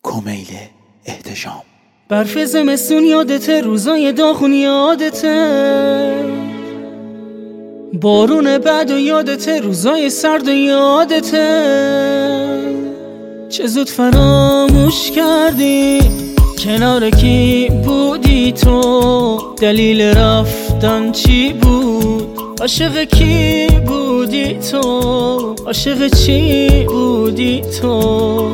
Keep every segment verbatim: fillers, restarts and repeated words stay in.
کمیل احتشام. برف زمستون یادته، روزای داغون یادته، بارون بعد و یادته، روزای سرد و یادته. چه زود فراموش کردی کنار کی بودی تو، دلیل رفتن چی بود، عاشق کی بودی تو، عاشق چی بودی تو.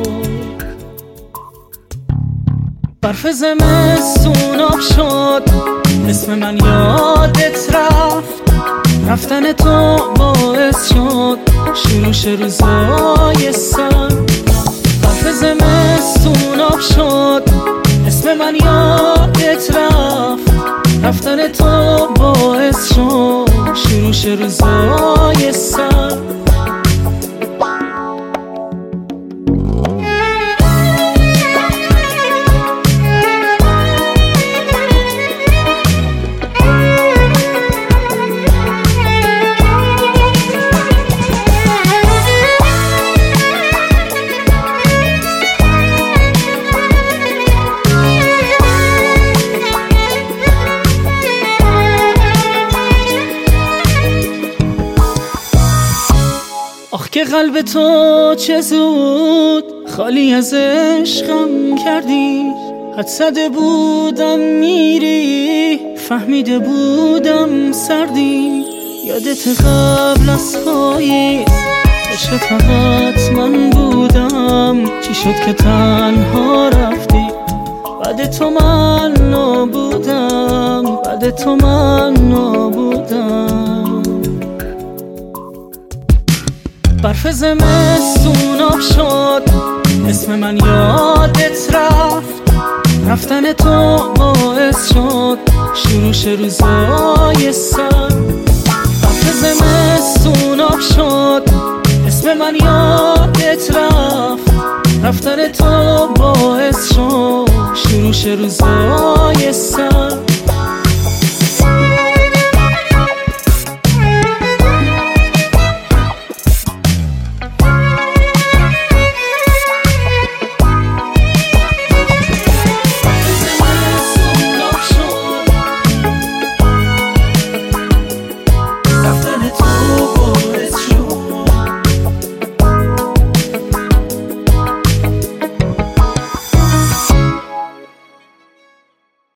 برف زمستون آب شد، اسم من یادت رفت، رفتن تو باعث شد شروع روزای سرد. برف زمستون آب شد، اسم من یادت رفت، رفتن تو باعث شد شروع روزای سرد. آخ که قلب تو چه زود خالی از عشقم کردی، حد زده بودم میری، فهمیده بودم سردی. یادت قبل از پاییز عشق فقط من بودم، چی شد که تنها رفتی، بعد تو من نبودم، بعد تو من نبودم. برف زمستون آب شد، اسم من یادت رفت، رفتن تو باعث شد شروع روزای سرد. برف زمستون آب شد، اسم من یادت رفت، رفتن تو باعث شد شروع روزای سرد.